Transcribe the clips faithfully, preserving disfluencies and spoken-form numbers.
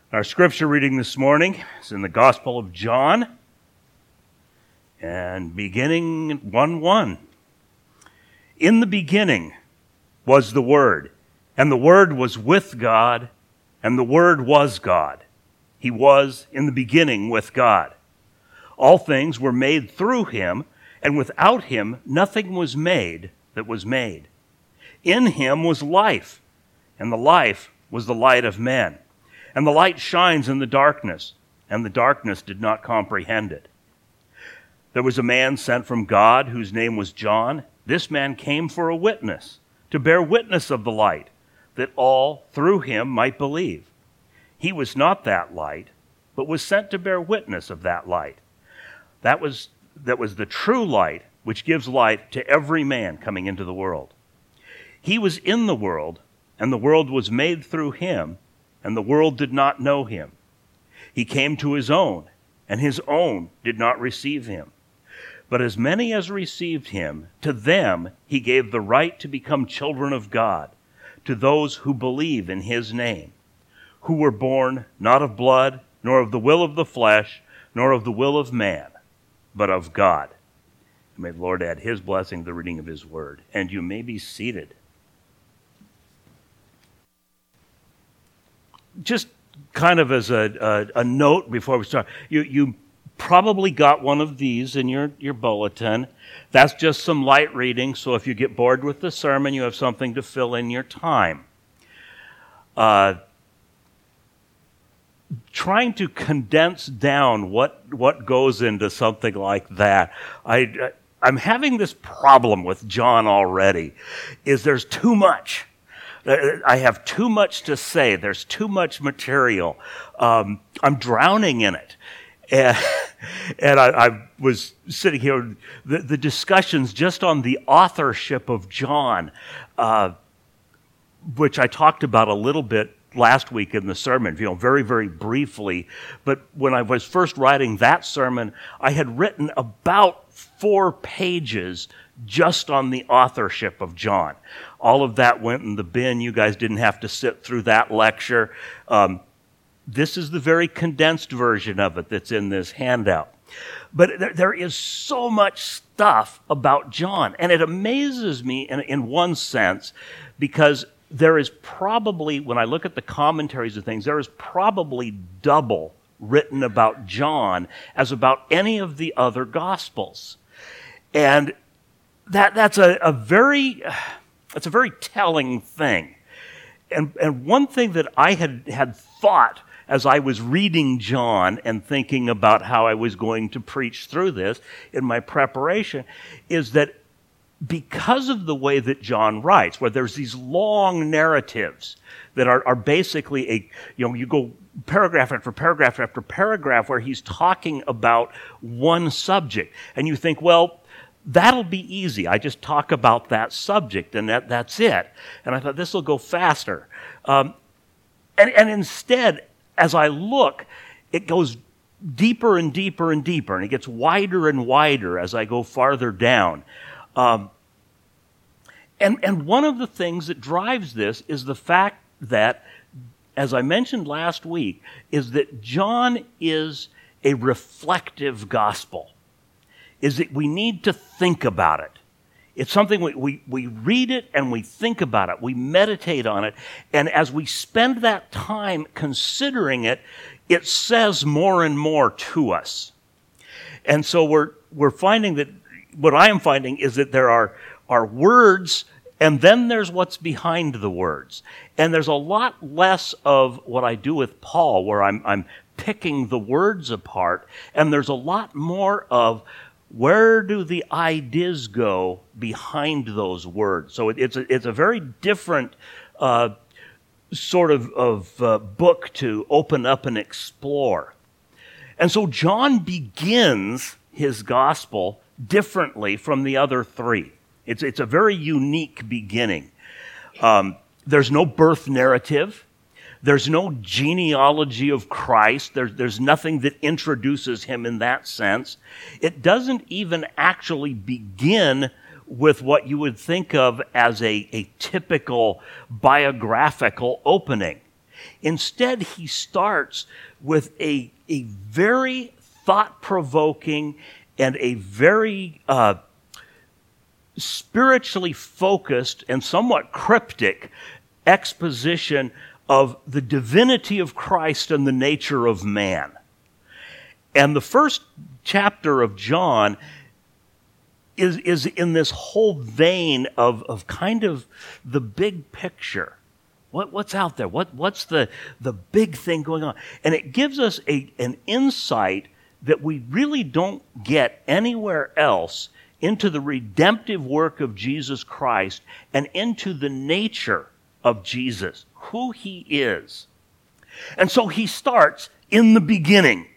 Our scripture reading this morning is in the Gospel of John, and beginning at one one. In the beginning was the Word, and the Word was with God, and the Word was God. He was in the beginning with God. All things were made through him, and without him nothing was made that was made. In him was life, and the life was the light of men. And the light shines in the darkness, and the darkness did not comprehend it. There was a man sent from God whose name was John. This man came for a witness, to bear witness of the light, that all through him might believe. He was not that light, but was sent to bear witness of that light. That was, that was the true light, which gives light to every man coming into the world. He was in the world, and the world was made through him, and the world did not know him. He came to his own, and his own did not receive him. But as many as received him, to them he gave the right to become children of God, to those who believe in his name, who were born not of blood, nor of the will of the flesh, nor of the will of man, but of God. And may the Lord add his blessing to the reading of his word. And you may be seated. Just kind of as a, a, a note before we start, you, you probably got one of these in your, your bulletin. That's just some light reading, so if you get bored with the sermon, you have something to fill in your time. Uh, trying to condense down what, what goes into something like that, I, I'm having this problem with John already, is there's too much. I have too much to say. There's too much material. Um, I'm drowning in it. And, and I, I was sitting here, the, the discussions just on the authorship of John, uh, which I talked about a little bit last week in the sermon, you know, very, very briefly. But when I was first writing that sermon, I had written about four pages just on the authorship of John. All of that went in the bin. You guys didn't have to sit through that lecture. Um, this is the very condensed version of it that's in this handout. But there, there is so much stuff about John, and it amazes me in, in one sense, because there is probably, when I look at the commentaries of things, there is probably double written about John as about any of the other Gospels. And that that's a, a very that's a very telling thing. And and one thing that I had, had thought as I was reading John and thinking about how I was going to preach through this in my preparation is that because of the way that John writes, where there's these long narratives that are, are basically a, you know, you go paragraph after paragraph after paragraph where he's talking about one subject, and you think, well, that'll be easy. I just talk about that subject, and that, that's it. And I thought, this will go faster. Um, and, and instead, as I look, it goes deeper and deeper and deeper, and it gets wider and wider as I go farther down. Um, and, and one of the things that drives this is the fact that, as I mentioned last week, is that John is a reflective gospel. Is that we need to think about it. It's something we, we, we read it and we think about it. We meditate on it. And as we spend that time considering it, it says more and more to us. And so we're we're finding that, what I am finding is that there are, are words, and then there's what's behind the words. And there's a lot less of what I do with Paul, where I'm I'm picking the words apart, and there's a lot more of where do the ideas go behind those words? So it, it's, a, it's a very different uh, sort of, of uh, book to open up and explore. And so John begins his gospel differently from the other three. It's, it's a very unique beginning. Um, there's no birth narrative. There's no genealogy of Christ. There's, there's nothing that introduces him in that sense. It doesn't even actually begin with what you would think of as a, a typical biographical opening. Instead, he starts with a, a very thought-provoking and a very uh, spiritually focused and somewhat cryptic exposition of the divinity of Christ and the nature of man. And the first chapter of John is, is in this whole vein of, of kind of the big picture. What, what's out there? What, what's the, the big thing going on? And it gives us a, an insight that we really don't get anywhere else into the redemptive work of Jesus Christ and into the nature of Jesus, who he is. And so he starts in the beginning,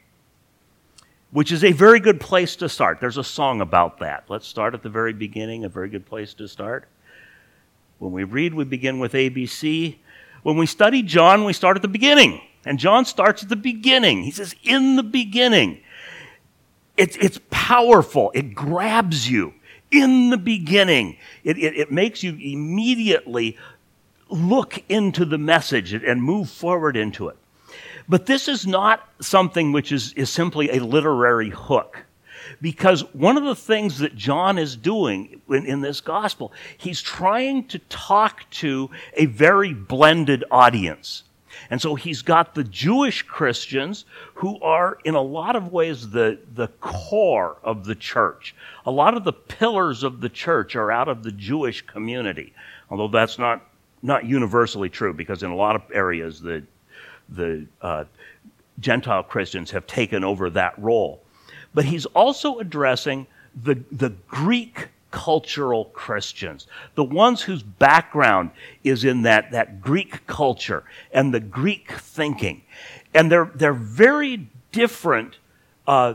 which is a very good place to start. There's a song about that. Let's start at the very beginning, a very good place to start. When we read, we begin with A B C. When we study John, we start at the beginning. And John starts at the beginning. He says, in the beginning. It's, it's powerful. It grabs you. In the beginning. It, it, it makes you immediately look into the message and move forward into it. But this is not something which is, is simply a literary hook. Because one of the things that John is doing in, in this gospel, he's trying to talk to a very blended audience. And so he's got the Jewish Christians who are in a lot of ways the, the core of the church. A lot of the pillars of the church are out of the Jewish community. Although that's not, not universally true, because in a lot of areas the, the uh, Gentile Christians have taken over that role. But he's also addressing the, the Greek cultural Christians, the ones whose background is in that, that Greek culture and the Greek thinking. And they're, they're very different uh,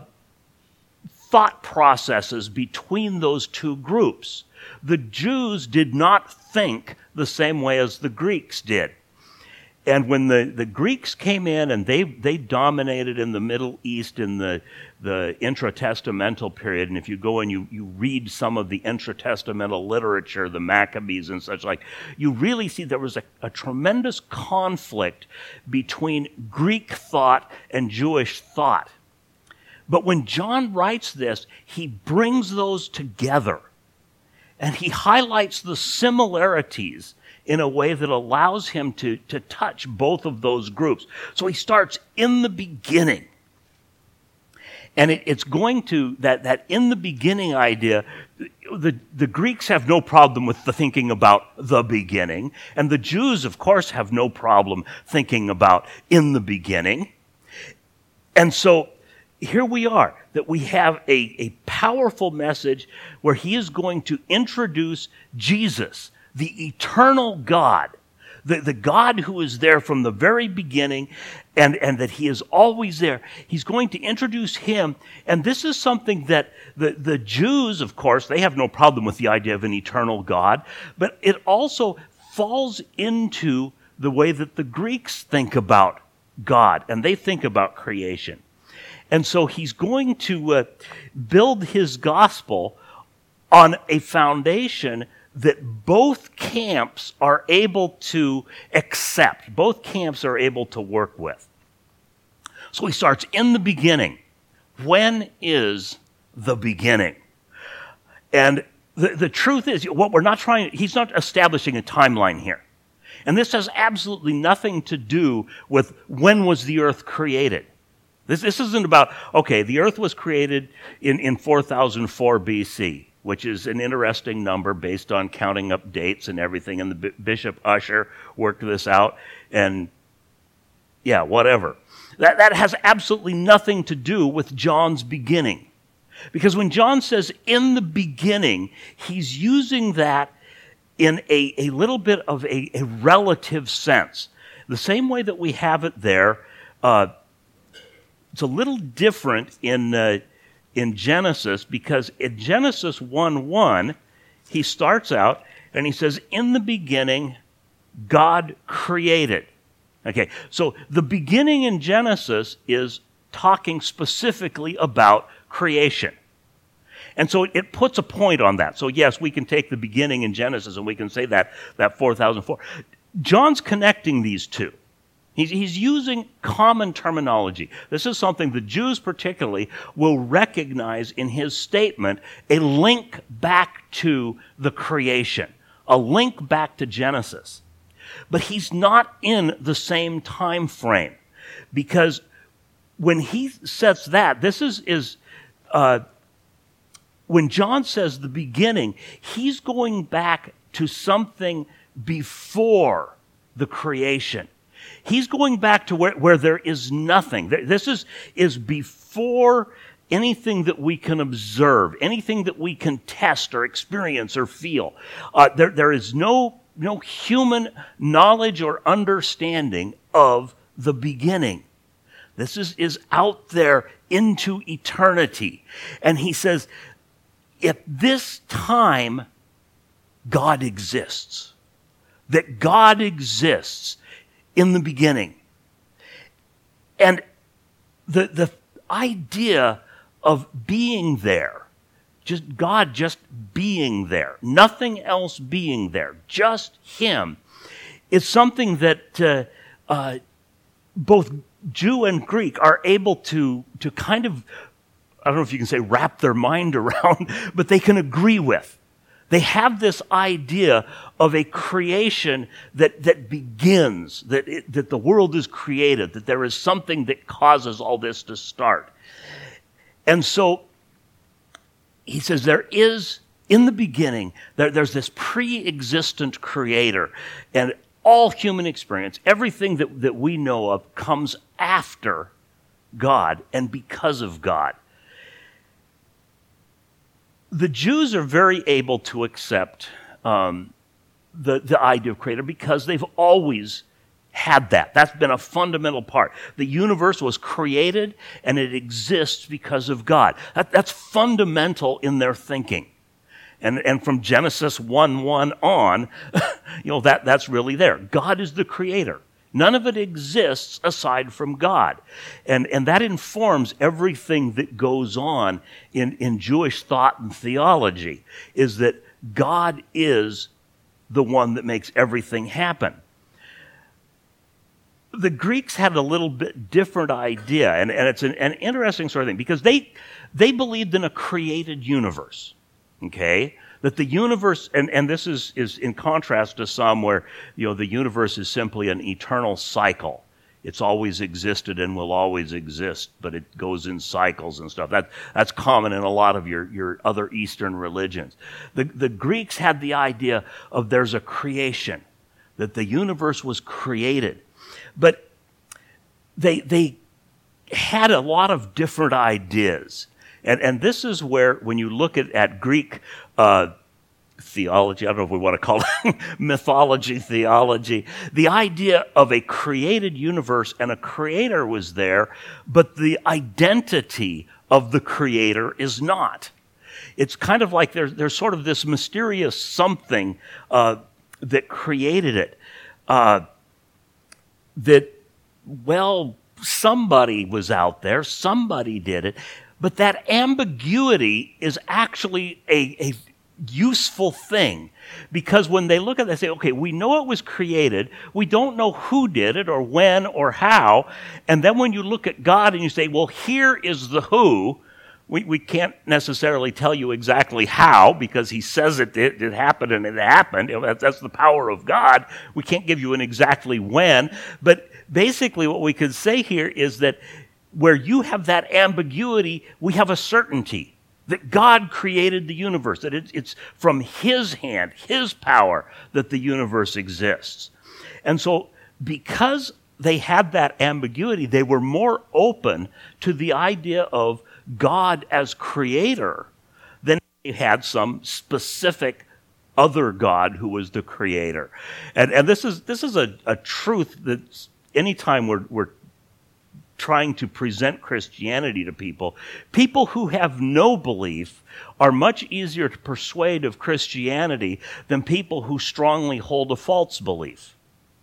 thought processes between those two groups. The Jews did not think the same way as the Greeks did. And when the, the Greeks came in and they, they dominated in the Middle East in the, the intratestamental period, and if you go and you, you read some of the intratestamental literature, the Maccabees and such like, you really see there was a, a tremendous conflict between Greek thought and Jewish thought. But when John writes this, he brings those together, and he highlights the similarities in a way that allows him to, to touch both of those groups. So he starts in the beginning. And it, it's going to, that, that in the beginning idea, the, the Greeks have no problem with the thinking about the beginning. And the Jews, of course, have no problem thinking about in the beginning. And so here we are, that we have a, a powerful message where he is going to introduce Jesus, the eternal God, the, the God who is there from the very beginning and, and that he is always there. He's going to introduce him, and this is something that the, the Jews, of course, they have no problem with the idea of an eternal God, but it also falls into the way that the Greeks think about God, and they think about creation. And so he's going to uh, build his gospel on a foundation that both camps are able to accept, both camps are able to work with. So he starts in the beginning. When is the beginning? And the, the truth is, what we're not trying, he's not establishing a timeline here. And this has absolutely nothing to do with when was the earth created. This, this isn't about, okay, the earth was created in, in four thousand four B C, which is an interesting number based on counting up dates and everything. And the B- Bishop Ussher worked this out. And yeah, whatever. That, that has absolutely nothing to do with John's beginning. Because when John says in the beginning, he's using that in a, a little bit of a, a relative sense. The same way that we have it there, uh, it's a little different in uh, in Genesis, because in Genesis one one, he starts out and he says, in the beginning, God created. Okay, so the beginning in Genesis is talking specifically about creation. And so it puts a point on that. So yes, we can take the beginning in Genesis and we can say that, that four thousand four. John's connecting these two. He's, he's using common terminology. This is something the Jews particularly will recognize in his statement, a link back to the creation, a link back to Genesis. But he's not in the same time frame, because when he sets that, this is, is uh, when John says the beginning, he's going back to something before the creation. He's going back to where, where there is nothing. This is, is before anything that we can observe, anything that we can test or experience or feel. Uh, there, there is no, no human knowledge or understanding of the beginning. This is, is out there into eternity. And he says, at this time, God exists. That God exists in the beginning. And the, the idea of being there, just God just being there, nothing else being there, just him, is something that uh, uh, both Jew and Greek are able to, to kind of, I don't know if you can say wrap their mind around, but they can agree with. They have this idea of a creation that, that begins, that, it, that the world is created, that there is something that causes all this to start. And so he says there is, in the beginning, there, there's this pre-existent creator, and all human experience, everything that, that we know of, comes after God and because of God. The Jews are very able to accept um, the, the idea of creator because they've always had that. That's been a fundamental part. The universe was created and it exists because of God. That, that's fundamental in their thinking. And, and from Genesis one one on, you know, that, that's really there. God is the creator. None of it exists aside from God. And, and that informs everything that goes on in, in Jewish thought and theology, is that God is the one that makes everything happen. The Greeks had a little bit different idea, and, and it's an, an interesting sort of thing, because they, they believed in a created universe, okay? That the universe, and, and this is, is in contrast to some where, you know, the universe is simply an eternal cycle. It's always existed and will always exist, but it goes in cycles and stuff. That, that's common in a lot of your, your other Eastern religions. The, the Greeks had the idea of there's a creation, that the universe was created. But they, they had a lot of different ideas. And, and this is where, when you look at, at Greek uh, theology, I don't know if we want to call it mythology, theology, the idea of a created universe and a creator was there, but the identity of the creator is not. It's kind of like there's, there's sort of this mysterious something uh, that created it. Uh, that, well, somebody was out there, somebody did it, but that ambiguity is actually a, a useful thing, because when they look at it, they say, okay, we know it was created, we don't know who did it or when or how, and then when you look at God and you say, well, here is the who, we, we can't necessarily tell you exactly how, because he says it, it, it happened and it happened. You know, that's, that's the power of God. We can't give you an exactly when, but basically what we could say here is that where you have that ambiguity, we have a certainty that God created the universe, that it, it's from his hand, his power, that the universe exists. And so because they had that ambiguity, they were more open to the idea of God as creator than they had some specific other God who was the creator. And, and this is this is a, a truth that anytime we're, we're trying to present Christianity to people, people who have no belief are much easier to persuade of Christianity than people who strongly hold a false belief.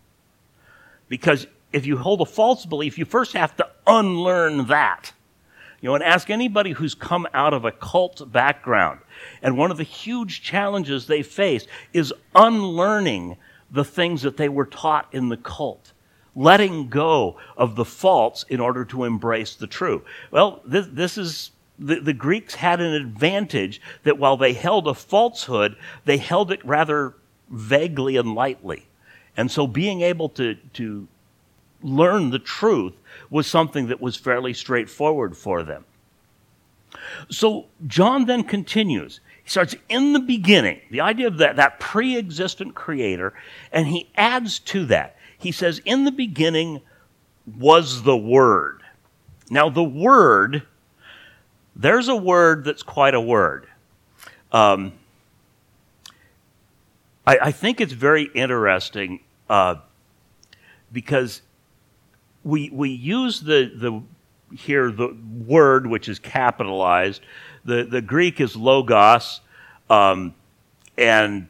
Because if you hold a false belief, you first have to unlearn that. You know, and ask anybody who's come out of a cult background. And one of the huge challenges they face is unlearning the things that they were taught in the cult. letting go of the false in order to embrace the true. Well, this, this is, the, the Greeks had an advantage that while they held a falsehood, they held it rather vaguely and lightly. And so being able to, to learn the truth was something that was fairly straightforward for them. So John then continues. He starts in the beginning, the idea of that, that pre-existent creator, and he adds to that. He says, in the beginning was the Word. Now the Word, there's a word that's quite a word. Um, I, I think it's very interesting uh, because we we use the the here the word which is capitalized. The the Greek is logos, um, and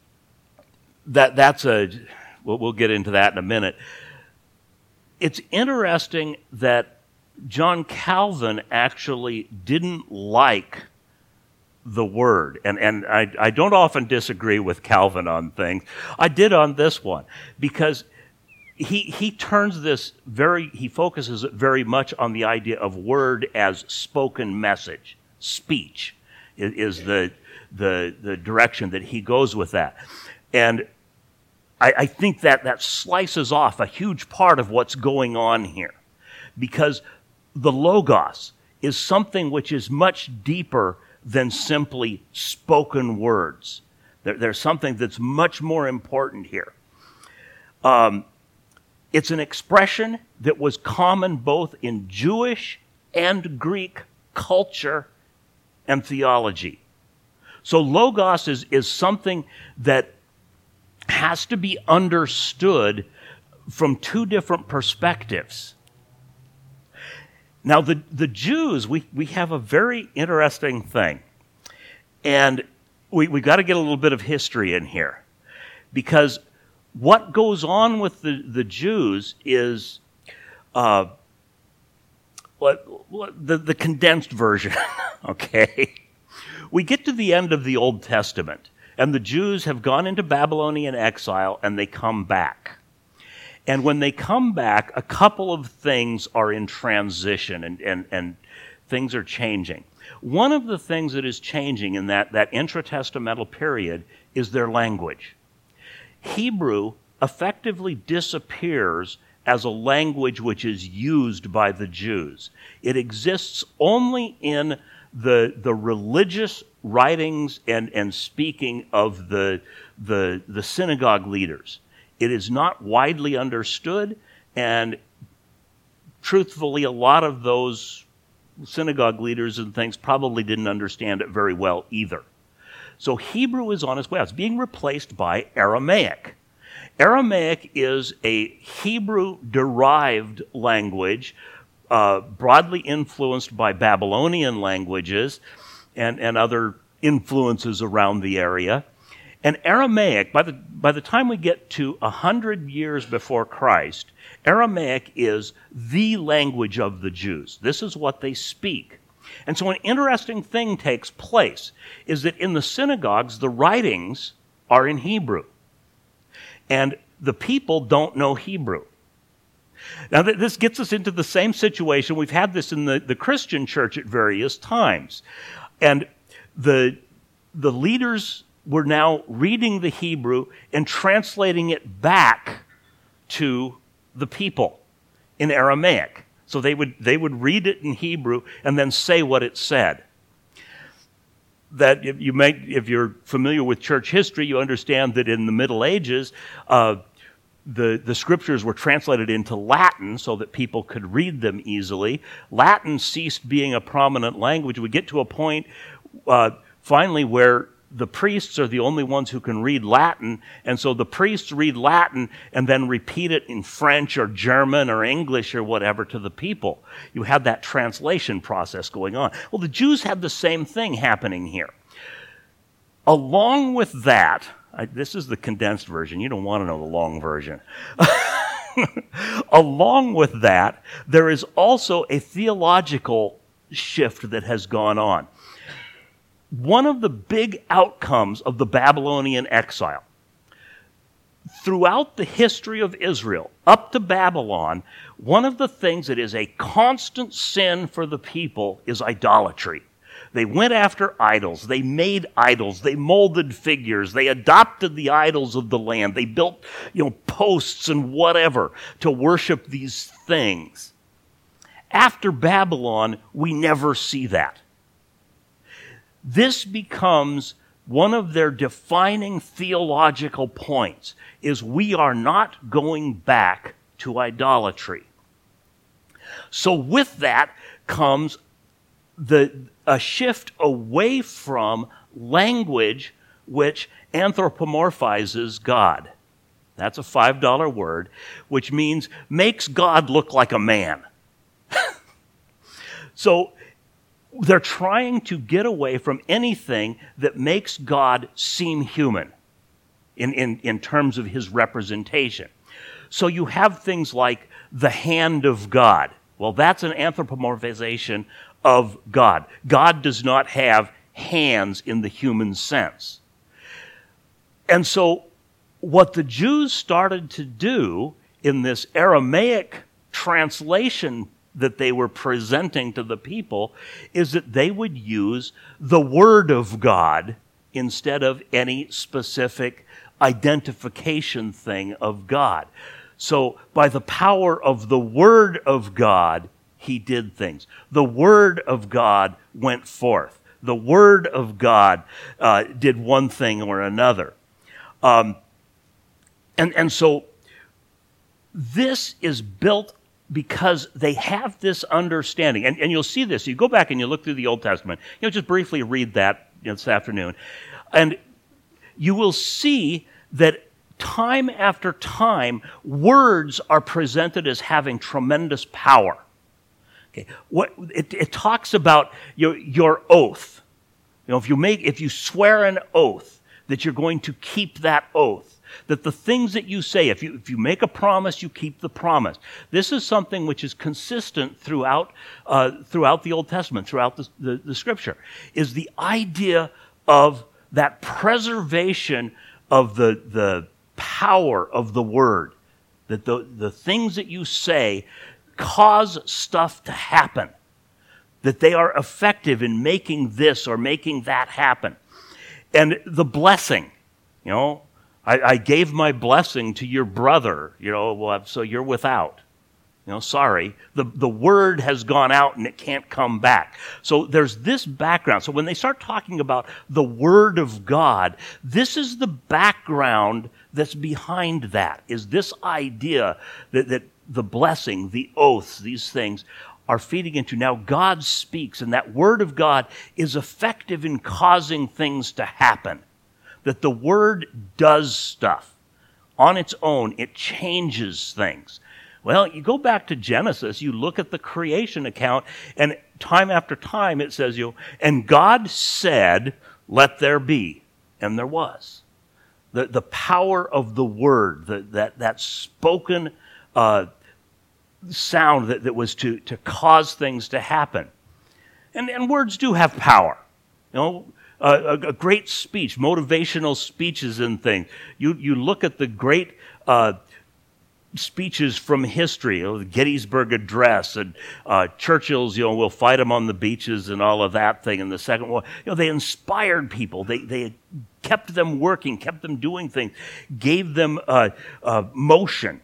that that's a we'll, we'll get into that in a minute. It's interesting that John Calvin actually didn't like the word, and and I I don't often disagree with Calvin on things. I did on this one because he he turns this very he focuses it very much on the idea of word as spoken message. Speech is the the the direction that he goes with that, and I, I think that that slices off a huge part of what's going on here, because the Logos is something which is much deeper than simply spoken words. There, there's something that's much more important here. Um, it's an expression that was common both in Jewish and Greek culture and theology. So Logos is, is something that has to be understood from two different perspectives. Now, the, the Jews, we, we have a very interesting thing. And we, we got to get a little bit of history in here. Because what goes on with the, the Jews is uh, what, what, the, the condensed version. Okay, we get to the end of the Old Testament, and the Jews have gone into Babylonian exile, and they come back. And when they come back, a couple of things are in transition, and, and, and things are changing. One of the things that is changing in that, that intratestamental period is their language. Hebrew effectively disappears as a language which is used by the Jews. It exists only in the the religious writings and, and speaking of the, the the synagogue leaders. It is not widely understood, and truthfully, a lot of those synagogue leaders and things probably didn't understand it very well either. So Hebrew is on its way out. It's being replaced by Aramaic. Aramaic is a Hebrew-derived language, Uh, broadly influenced by Babylonian languages and, and other influences around the area. And Aramaic, by the, by the time we get to one hundred years before Christ, Aramaic is the language of the Jews. This is what they speak. And so an interesting thing takes place, is that in the synagogues, the writings are in Hebrew. And the people don't know Hebrew. Now, this gets us into the same situation. We've had this in the, the Christian church at various times. And the, the leaders were now reading the Hebrew and translating it back to the people in Aramaic. So they would, they would read it in Hebrew and then say what it said. That if you may, if you're familiar with church history, you understand that in the Middle Ages, uh, The, the scriptures were translated into Latin so that people could read them easily. Latin ceased being a prominent language. We get to a point uh, finally where the priests are the only ones who can read Latin, and so the priests read Latin and then repeat it in French or German or English or whatever to the people. You had that translation process going on. Well, the Jews had the same thing happening here. Along with that, I, this is the condensed version. You don't want to know the long version. Along with that, there is also a theological shift that has gone on. One of the big outcomes of the Babylonian exile, throughout the history of Israel, up to Babylon, one of the things that is a constant sin for the people is idolatry. They went after idols. They made idols. They molded figures. They adopted the idols of the land. They built, you know, posts and whatever to worship these things. After Babylon, we never see that. This becomes one of their defining theological points, is we are not going back to idolatry. So with that comes the a shift away from language which anthropomorphizes God. That's a five dollar word, which means makes God look like a man. So they're trying to get away from anything that makes God seem human in, in, in terms of his representation. So you have things like the hand of God. Well, that's an anthropomorphization of God. God does not have hands in the human sense. And so what the Jews started to do in this Aramaic translation that they were presenting to the people is that they would use the Word of God instead of any specific identification thing of God. So by the power of the Word of God, he did things. The Word of God went forth. The Word of God uh, did one thing or another. Um, and, and so this is built because they have this understanding. And, and you'll see this. You go back and you look through the Old Testament. You know, just briefly read that, you know, this afternoon. And you will see that time after time, words are presented as having tremendous power. Okay. What it, it talks about your, your oath. You know, if you make, if you swear an oath that you're going to keep that oath, that the things that you say, if you if you make a promise, you keep the promise. This is something which is consistent throughout uh, throughout the Old Testament, throughout the, the, the Scripture, is the idea of that preservation of the the power of the Word, that the the things that you say cause stuff to happen, that they are effective in making this or making that happen. And the blessing, you know, I, I gave my blessing to your brother, you know, well, so you're without. You know, sorry. The, the word has gone out and it can't come back. So there's this background. So when they start talking about the Word of God, this is the background that's behind that, is this idea that, that the blessing, the oaths, these things are feeding into. Now God speaks, and that Word of God is effective in causing things to happen. That the Word does stuff. On its own, it changes things. Well, you go back to Genesis, you look at the creation account, and time after time it says, you know, and God said, let there be, and there was. The, the power of the Word, the, that, that spoken uh, sound that, that was to, to cause things to happen. And, and words do have power. You know, a, a great speech, motivational speeches and things. You, you look at the great uh, speeches from history, you know, the Gettysburg Address, and uh, Churchill's, you know, we'll fight them on the beaches and all of that thing in the Second War. You know, they inspired people. They they kept them working, kept them doing things, gave them uh, uh, motion.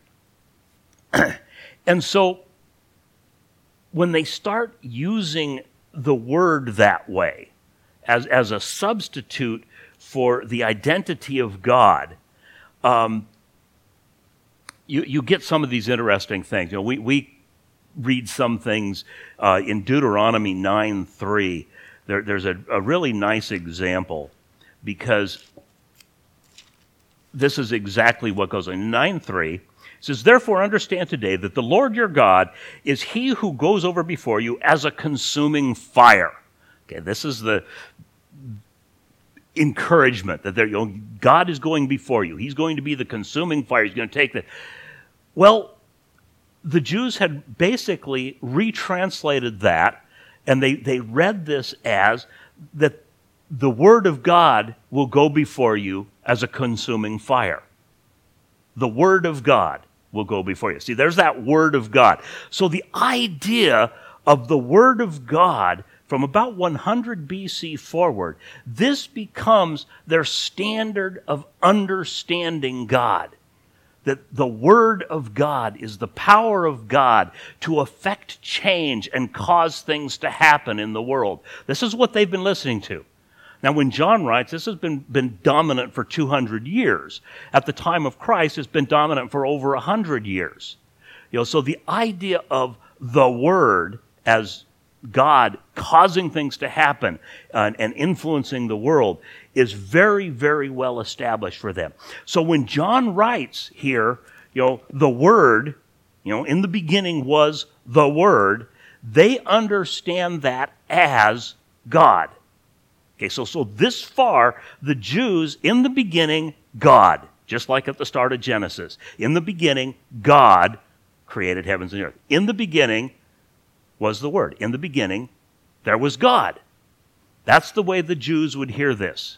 And so when they start using the Word that way, as, as a substitute for the identity of God, um, You, you get some of these interesting things. You know, we, we read some things uh, in Deuteronomy nine three. There, there's a, a really nice example, because this is exactly what goes on. In nine three, it says, therefore understand today that the Lord your God is he who goes over before you as a consuming fire. Okay, this is the encouragement that there, you know, God is going before you. He's going to be the consuming fire. He's going to take the... Well, the Jews had basically retranslated that, and they, they read this as that the Word of God will go before you as a consuming fire. the Word of God will go before you. See, there's that Word of God. So the idea of the Word of God from about one hundred B C forward, this becomes their standard of understanding God. That the Word of God is the power of God to affect change and cause things to happen in the world. This is what they've been listening to. Now, when John writes, this has been, been dominant for two hundred years. At the time of Christ, it's been dominant for over one hundred years. You know, so the idea of the Word as God causing things to happen uh, and influencing the world is very, very well established for them. So when John writes here, you know, the Word, you know, in the beginning was the Word, they understand that as God. Okay, so, so this far, the Jews, in the beginning, God, just like at the start of Genesis. In the beginning, God created heavens and earth. In the beginning was the Word. In the beginning, there was God. That's the way the Jews would hear this.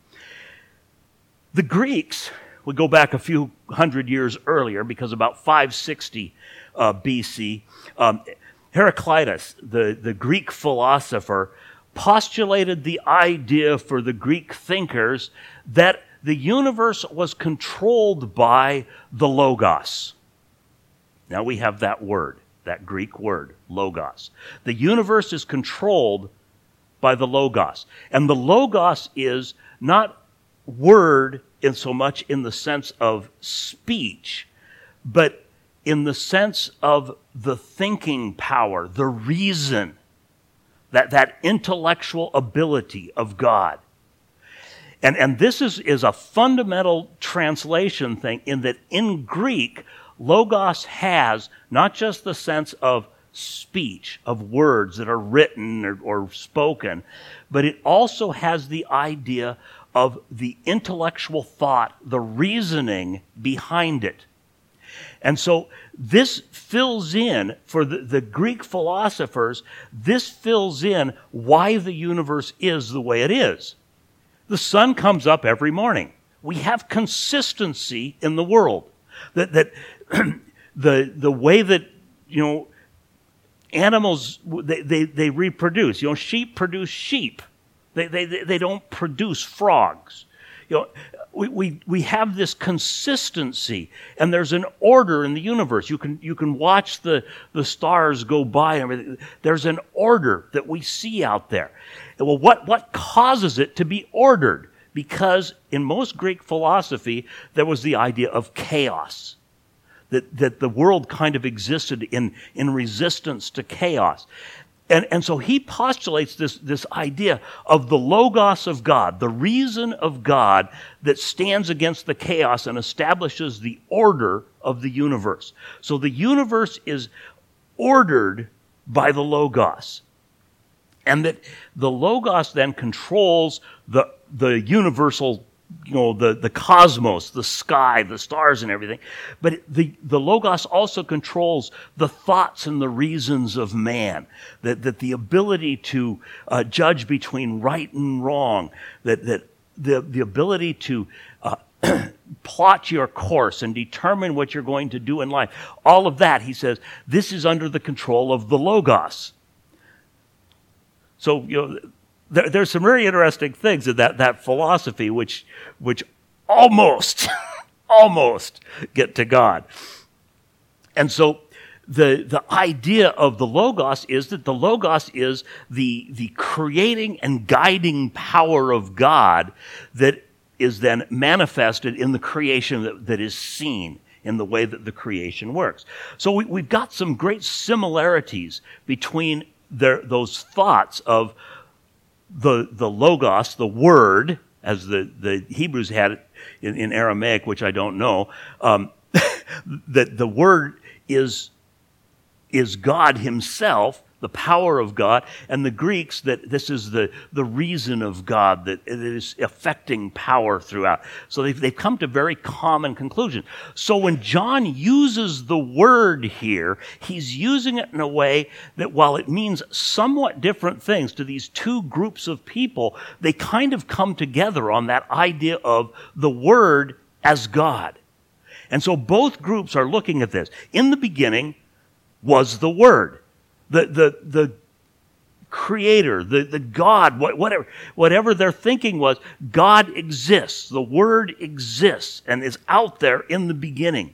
The Greeks would go back a few hundred years earlier, because about five sixty uh, B C, um, Heraclitus, the, the Greek philosopher, postulated the idea for the Greek thinkers that the universe was controlled by the Logos. Now we have that word. That Greek word, logos. The universe is controlled by the Logos. And the Logos is not word in so much in the sense of speech, but in the sense of the thinking power, the reason, that, that intellectual ability of God. And, and this is, is a fundamental translation thing in that in Greek, Logos has not just the sense of speech, of words that are written or, or spoken, but it also has the idea of the intellectual thought, the reasoning behind it. And so this fills in, for the, the Greek philosophers, this fills in why the universe is the way it is. The sun comes up every morning. We have consistency in the world. That, that the the way that, you know, animals, they, they, they reproduce. You know, sheep produce sheep. They, they, they don't produce frogs. You know, we, we, we have this consistency, and there's an order in the universe. You can, you can watch the, the stars go by and everything. There's an order that we see out there. And well, what, what causes it to be ordered? Because in most Greek philosophy, there was the idea of chaos. That, that the world kind of existed in, in resistance to chaos. And, and so he postulates this, this idea of the Logos of God, the reason of God that stands against the chaos and establishes the order of the universe. So the universe is ordered by the Logos. And that the Logos then controls the, the universal, you know, the, the cosmos, the sky, the stars and everything. But the, the Logos also controls the thoughts and the reasons of man. That, that the ability to uh, judge between right and wrong, that, that the, the ability to uh, plot your course and determine what you're going to do in life. All of that, he says, this is under the control of the Logos. So, you know, there, there's some very interesting things in that, that philosophy which, which almost, almost get to God. And so the, the idea of the Logos is that the Logos is the, the creating and guiding power of God that is then manifested in the creation that, that is seen in the way that the creation works. So we, we've got some great similarities between their, those thoughts of the, the Logos, the Word, as the, the Hebrews had it in, in Aramaic, which I don't know, um, that the Word is, is God himself, the power of God, and the Greeks, that this is the, the reason of God, that it is affecting power throughout. So they've, they've come to very common conclusions. So when John uses the word here, he's using it in a way that while it means somewhat different things to these two groups of people, they kind of come together on that idea of the Word as God. And so both groups are looking at this. In the beginning was the Word. The, the, the Creator, the, the God, whatever, whatever their thinking was, God exists. The Word exists and is out there in the beginning.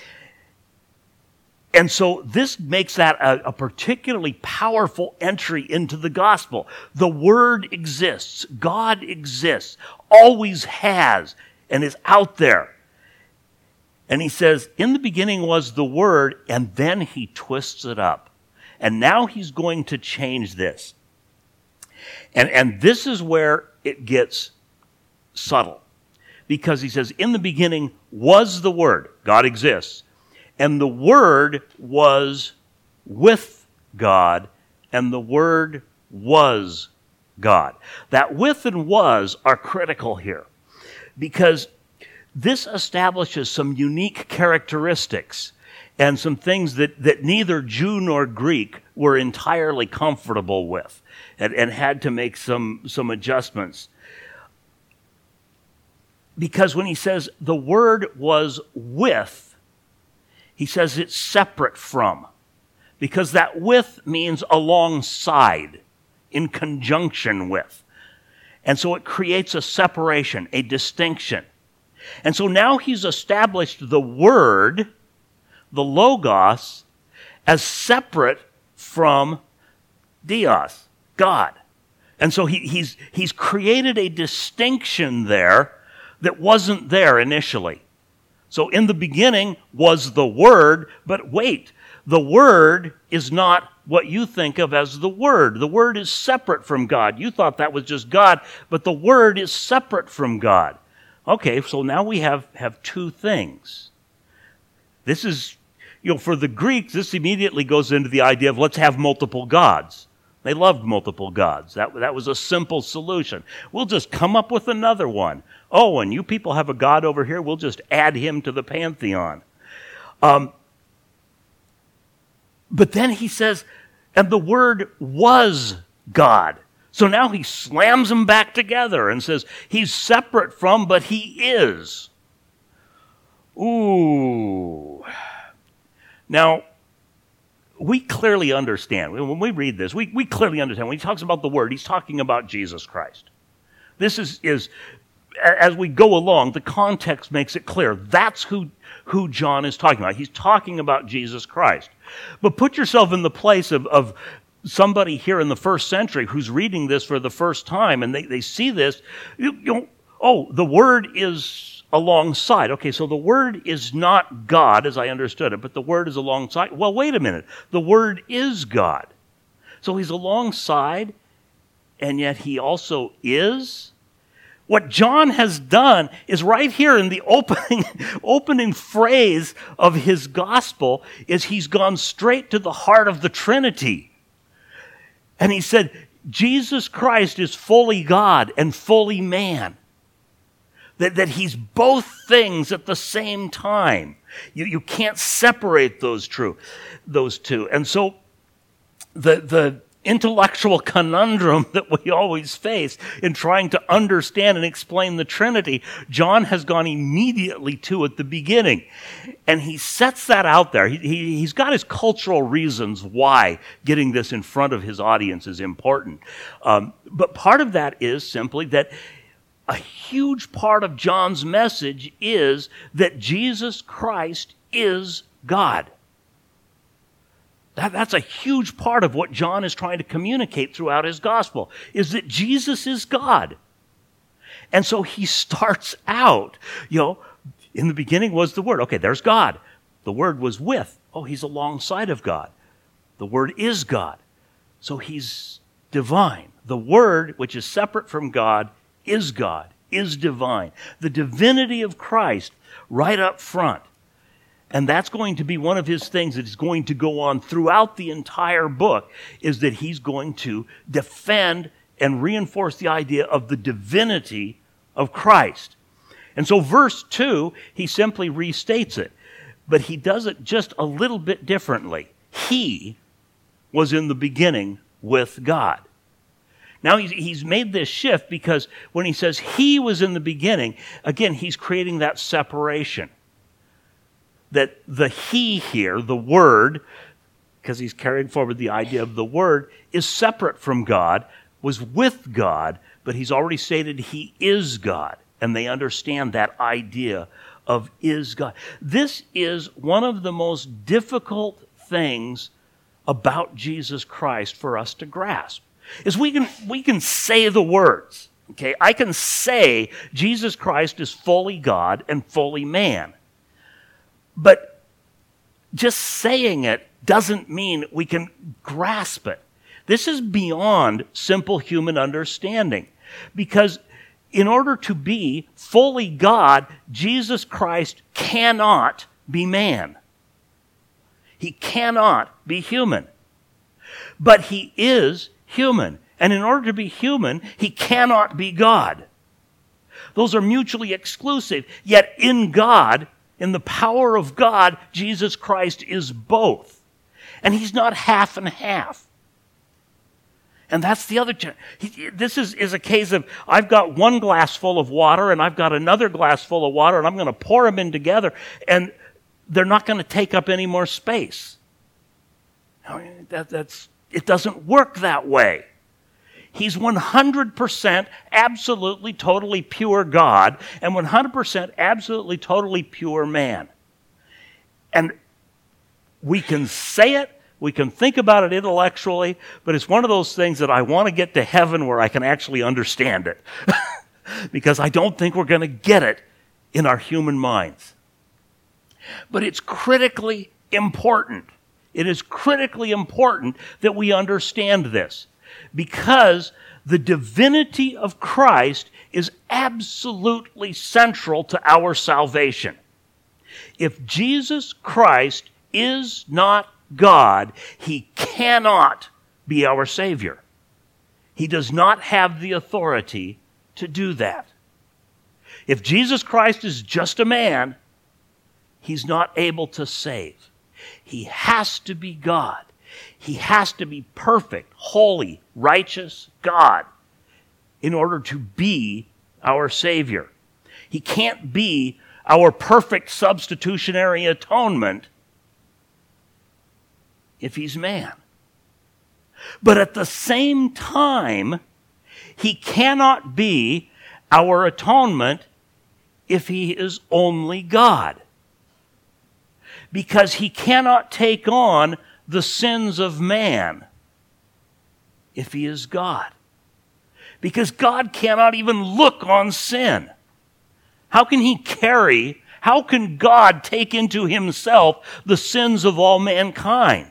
And so this makes that a, a particularly powerful entry into the gospel. The Word exists. God exists. Always has and is out there. And he says, in the beginning was the Word, and then he twists it up. And now he's going to change this. And, and this is where it gets subtle. Because he says, in the beginning was the Word. God exists. And the Word was with God, and the Word was God. That with and was are critical here, because this establishes some unique characteristics and some things that, that neither Jew nor Greek were entirely comfortable with and, and had to make some, some adjustments. Because when he says the Word was with, he says it's separate from, because that with means alongside, in conjunction with. And so it creates a separation, a distinction. And so now he's established the Word, the Logos, as separate from Dios, God. And so he, he's, he's created a distinction there that wasn't there initially. So in the beginning was the Word, but wait, the Word is not what you think of as the Word. The Word is separate from God. You thought that was just God, but the Word is separate from God. Okay, so now we have, have two things. This is, you know, for the Greeks, this immediately goes into the idea of let's have multiple gods. They loved multiple gods. That, that was a simple solution. We'll just come up with another one. Oh, and you people have a god over here, we'll just add him to the pantheon. Um, but then he says, and the Word was God. So now he slams them back together and says, he's separate from, but he is. Ooh. Now, we clearly understand, when we read this, we, we clearly understand, when he talks about the Word, he's talking about Jesus Christ. This is, is, as we go along, the context makes it clear. That's who, who John is talking about. He's talking about Jesus Christ. But put yourself in the place of, of somebody here in the first century who's reading this for the first time, and they, they see this, you, you know, oh, the Word is alongside. Okay, so the Word is not God, as I understood it, but the Word is alongside. Well, wait a minute. The Word is God. So he's alongside, and yet he also is. What John has done is right here in the opening, opening phrase of his gospel is he's gone straight to the heart of the Trinity. And he said, Jesus Christ is fully God and fully man. That, that he's both things at the same time. You, you can't separate those, true, those two. And so the, the intellectual conundrum that we always face in trying to understand and explain the Trinity, John has gone immediately to at the beginning. And he sets that out there. He, he, he's got his cultural reasons why getting this in front of his audience is important. Um, but part of that is simply that a huge part of John's message is that Jesus Christ is God. That, that's a huge part of what John is trying to communicate throughout his gospel, is that Jesus is God. And so he starts out, you know, in the beginning was the Word. Okay, there's God. The Word was with. Oh, he's alongside of God. The Word is God. So he's divine. The Word, which is separate from God, is God, is divine. The divinity of Christ right up front. And that's going to be one of his things that is going to go on throughout the entire book, is that he's going to defend and reinforce the idea of the divinity of Christ. And so verse two, he simply restates it, but he does it just a little bit differently. He was in the beginning with God. Now he's, he's made this shift because when he says he was in the beginning, again, he's creating that separation. that the he here, the Word, because he's carrying forward the idea of the Word, is separate from God, was with God, but he's already stated he is God. And they understand that idea of is God. This is one of the most difficult things about Jesus Christ for us to grasp. Is we can we can say the words. Okay, I can say Jesus Christ is fully God and fully man. But just saying it doesn't mean we can grasp it. This is beyond simple human understanding. Because in order to be fully God, Jesus Christ cannot be man. He cannot be human. But he is human. And in order to be human, he cannot be God. Those are mutually exclusive. Yet in God, in the power of God, Jesus Christ is both. And he's not half and half. And that's the other. He, this is, is a case of, I've got one glass full of water and I've got another glass full of water and I'm going to pour them in together and they're not going to take up any more space. I mean, that, that's, it doesn't work that way. He's one hundred percent absolutely, totally pure God and one hundred percent absolutely, totally pure man. And we can say it, we can think about it intellectually, but it's one of those things that I want to get to heaven where I can actually understand it. Because I don't think we're going to get it in our human minds. But it's critically important. It is critically important that we understand this. Because the divinity of Christ is absolutely central to our salvation. If Jesus Christ is not God, he cannot be our Savior. He does not have the authority to do that. If Jesus Christ is just a man, he's not able to save. He has to be God. He has to be perfect, holy, righteous God in order to be our Savior. He can't be our perfect substitutionary atonement if he's man. But at the same time, he cannot be our atonement if he is only God. Because he cannot take on the sins of man if he is God. Because God cannot even look on sin. How can he carry, how can God take into himself the sins of all mankind?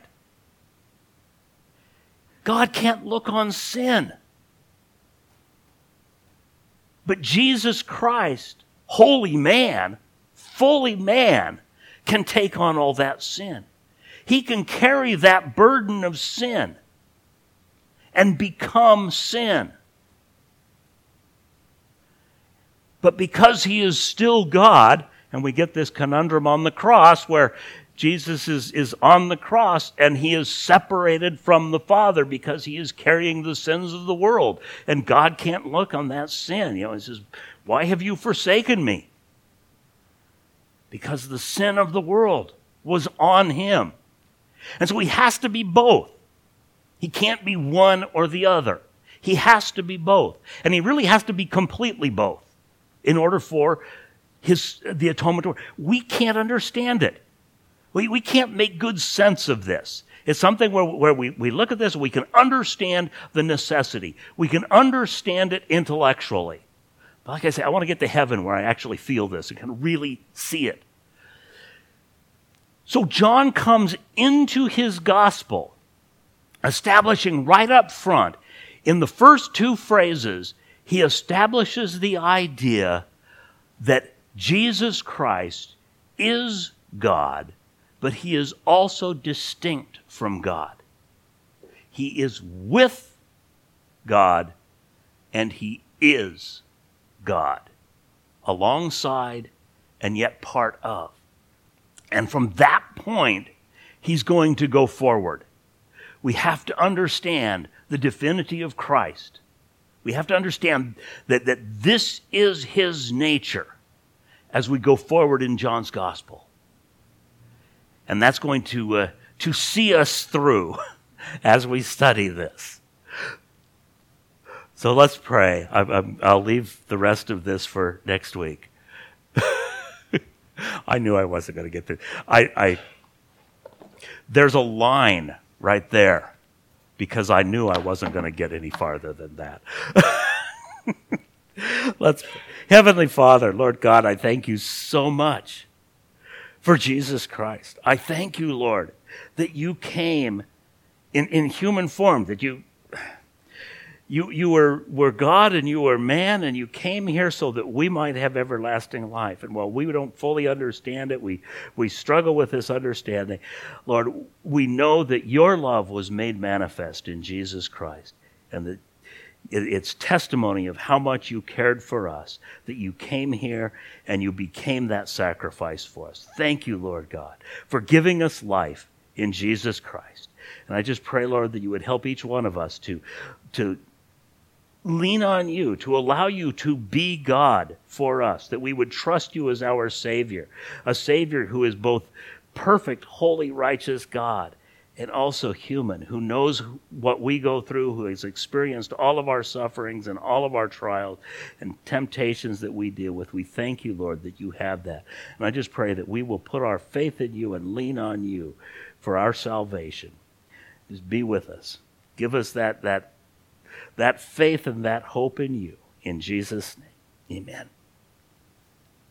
God can't look on sin. But Jesus Christ, holy man, fully man, can take on all that sin. He can carry that burden of sin and become sin. But because he is still God, and we get this conundrum on the cross where Jesus is, is on the cross and he is separated from the Father because he is carrying the sins of the world. And God can't look on that sin. You know, he says, why have you forsaken me? Because the sin of the world was on him. And so he has to be both. He can't be one or the other. He has to be both. And he really has to be completely both in order for his the atonement to work. We can't understand it. We, we can't make good sense of this. It's something where, where we, we look at this and we can understand the necessity. We can understand it intellectually. But like I say, I want to get to heaven where I actually feel this and can really see it. So John comes into his gospel, establishing right up front, in the first two phrases, he establishes the idea that Jesus Christ is God, but he is also distinct from God. He is with God, and he is God, alongside and yet part of. And from that point, he's going to go forward. We have to understand the divinity of Christ. We have to understand that, that this is his nature as we go forward in John's gospel. And that's going to, uh, to see us through as we study this. So let's pray. I, I, I'll leave the rest of this for next week. I knew I wasn't going to get through. I, I, there's a line right there because I knew I wasn't going to get any farther than that. Let's, Heavenly Father, Lord God, I thank you so much for Jesus Christ. I thank you, Lord, that you came in, in human form, that you you you were, were God and you were man, and you came here so that we might have everlasting life. And while we don't fully understand it, we, we struggle with this understanding, Lord, we know that your love was made manifest in Jesus Christ, and that it's testimony of how much you cared for us, that you came here and you became that sacrifice for us. Thank you, Lord God, for giving us life in Jesus Christ. And I just pray, Lord, that you would help each one of us to, to lean on you, to allow you to be God for us, that we would trust you as our Savior, a Savior who is both perfect, holy, righteous God, and also human, who knows what we go through, who has experienced all of our sufferings and all of our trials and temptations that we deal with. We thank you, Lord, that you have that. And I just pray that we will put our faith in you and lean on you for our salvation. Just be with us. Give us that, that, that faith and that hope in you. In Jesus' name, amen.